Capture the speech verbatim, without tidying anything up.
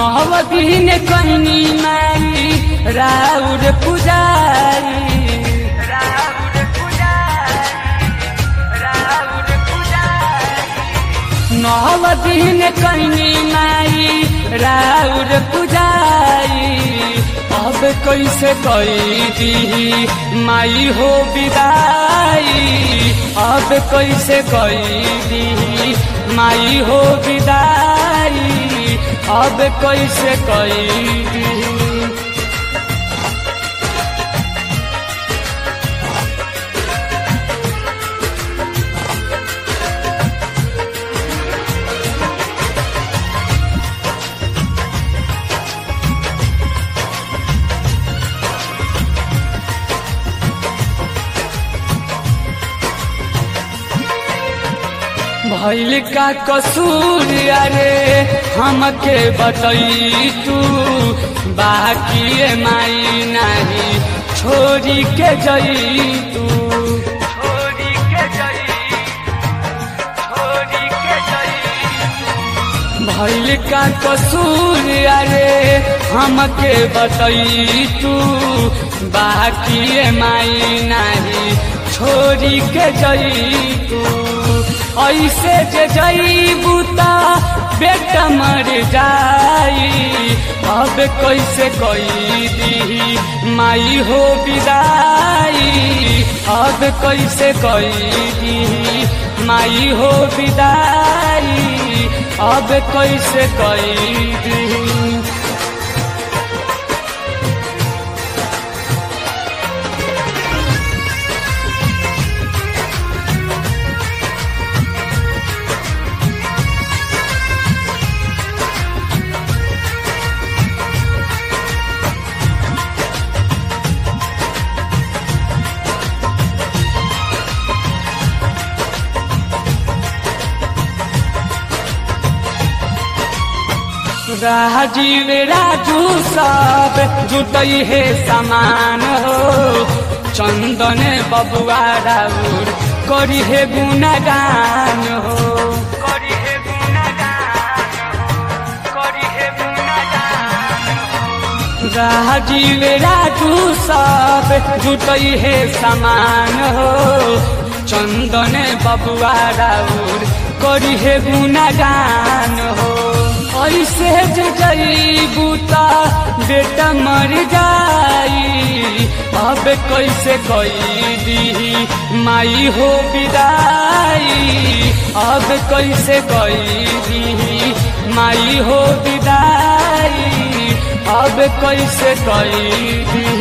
नव दिन कहनी माई राउर पुजारी राउर पुजारी राउर पुजारी नव दिन कहनी माई राउर पुजारी अब कैसे कई दी माई हो विदाई अब कैसे कई दी माई हो विदाई अब कैसे कई दी भइल का कसूर अरे हमके बतई तू बाकी माई नहीं छोड़ी के जई तू छोड़ी के जई छोड़ी के जई भइल का कसूर अरे हमके बतई तू बाकी माई नहीं छोड़ी के जई तू ऐसे जे जईबू ता बेटा मर जाई अब कैसे कई दी माई हो विदाई अब कैसे कई दी माई हो विदाई अब कैसे कई दी राजीव राजू सब जुटई है समान हो चंदन बबुआ राउर करी है गुणगान हो करी है गुणगान करी है गुणगान राजीव राजू सब जुटई है समान हो चंदन बबुआ राउर करी है गुणगान हो ऐसे जईबू ता बेटा मर जाई अब कैसे कई दी माई हो विदाई अब कैसे कई दी माई हो विदाई अब कैसे कई दी